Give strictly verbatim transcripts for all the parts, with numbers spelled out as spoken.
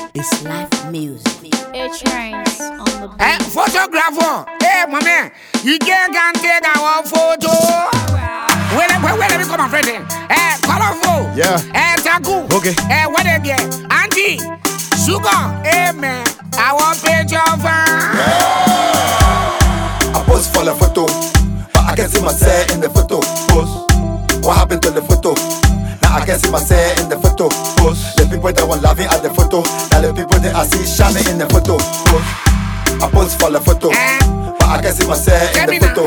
It's life music. H Rains on the beat. Eh, photographer. Hey, my man, you can't take our photo. Wait, wait, wait, let me come and friend. Eh, colorful. Yeah. Eh, taku. Okay. Eh, what again? Auntie, sugar. Hey, man, I want picture of her. I pose for the photo, but I can see myself in the photo. Pose. What happened to the photo? Now I can see myself in the photo. Pose. The people that were laughing at the photo, now the people that I see shining in the photo. Pose. I pose for the photo, but I can see myself in the photo.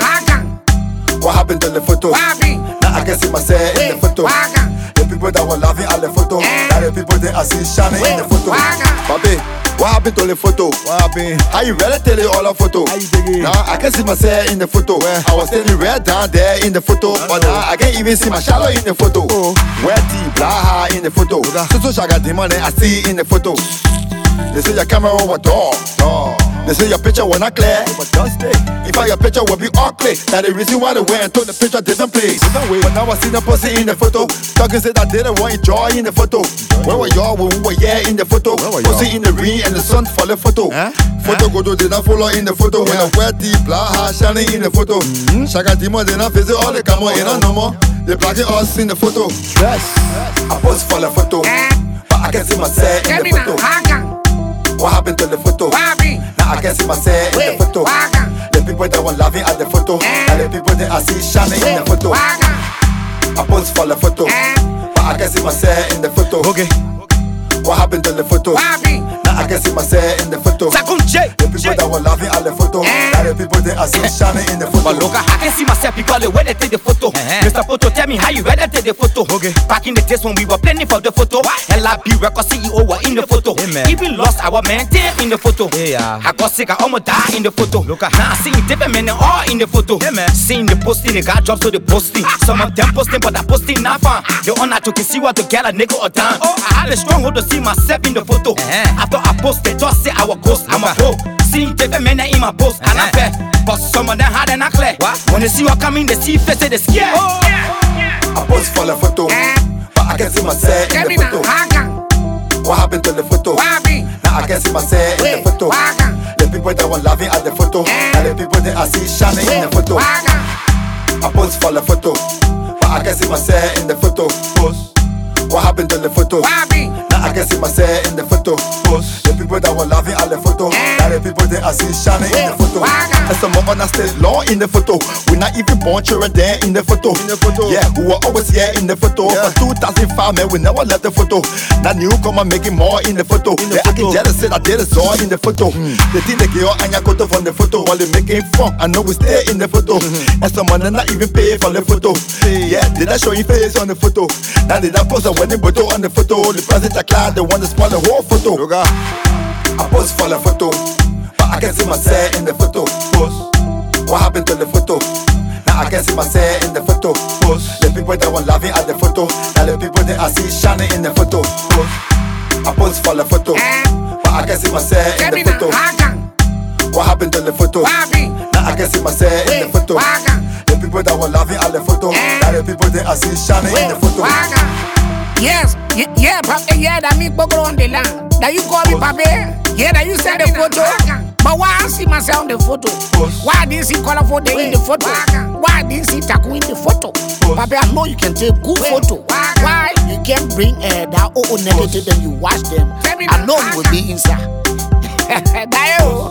What happened to the photo? Now I can see myself in the photo. The people that were laughing at the photo, now the people that I see shining in the photo. Baby, what happened to the photo? What happened? How you ready to tell you all the photo? How you dig it? Now I can see myself in the photo. Where? I was standing right down there in the photo, but now I can't even see my shadow in the photo. Oh. Where deep, blah in the photo. So so shaga demon I see in the photo. They say your camera was dog, dog. They say your picture was not clear, but just stay. If I your picture will be ugly, that the reason why they went and took the picture different place. Different way. But now I see the pussy in the photo. Talking said I didn't want enjoy in the photo. Where were y'all when we were yeah in the photo? Pussy in the ring and the sun for the photo. Huh? Photo huh? Go did not follow in the photo. Yeah. When I wear deep black hair shining in the photo. Mm-hmm. Shaka Dimo did not visit all the camera in no more. They blocking us in the photo. Yes. I pose for the photo, but I can see myself in the photo. What happened to the photo? Now I can see myself in the photo. The people that were laughing at the photo, and the people that I see shining in the photo. I pose for the photo, but I can see myself in the photo. Okay. What happened to the photo? Now I can see myself in the photo. The people that were laughing at the photo, and the people that I see shining in the photo. But look, I can see myself because the way they take the photo. Mister Photo, tell me how you ready to take the photo. Okay. Back in the days when we were planning for the photo, L I B record C E O were in the photo. Yeah, even lost our man in the photo. Yeah. I got sick, I almost died in the photo. Look, now I see different men all in the photo. Yeah, man. Seeing the posting, the guy drops to the posting. Some of them posting, but I posting not fun. The honor to can see what to get a nigga or down. Oh, I had a strong hold to see myself in the photo. Uh-huh. After I posted, just say I was ghost. I'm a pro. Seeing different men in my post, uh-huh. And I bet. But some of them had an clear. What? When they see what coming, they see face, they scared. Oh. I pose for the photo, but I can see myself in the photo. What happened to the photo? Now I can see myself in the photo. The people that were laughing at the photo, and the people that I see shining in the photo. I pose for the photo, but I can see myself in the photo. Pose. What happened to the photo? Now I can see myself in the photo. Pose. The people that were laughing at the photo, and the people that I see shining in the photo. And some more understand law in the photo. We're not even born children there in the photo. In the photo. Yeah, we were always here in the photo. Yeah. But two thousand five, man, we never left the photo. Now newcomer making more in the photo. In the yeah, photo. I can jealous said I did it all in the photo. Mm. They think they get all Anya Koto from the photo while they making fun. I know we stay in the photo. Mm-hmm. And someone not even pay for the photo. Yeah, did I show you face on the photo? Now did I post a wedding photo on the photo? The president are glad they want to spoil the whole photo. Yoga. I pose for the photo, but I can see myself in the photo. Pose. What happened to the photo? Now I can see myself in the photo. Pose. The people that were laughing at the photo, now the people that I see shining in the photo. Pose. I pose for the photo, but I can see myself in the photo. What happened to the photo? Now I can see myself in the photo. The people that were laughing at the photo, now the people that I see shining in the photo. Yes, yeah, yeah, Papa, yeah, that me go on the land. That you call me Papa, yeah, that you send the photo. But why I see myself in the photo? Why didn't see colorful day in the photo? Why didn't see Taku in the photo? Papa, I know you can take good photo. Why you can't bring uh, that oh negative and you watch them? I know you will be inside.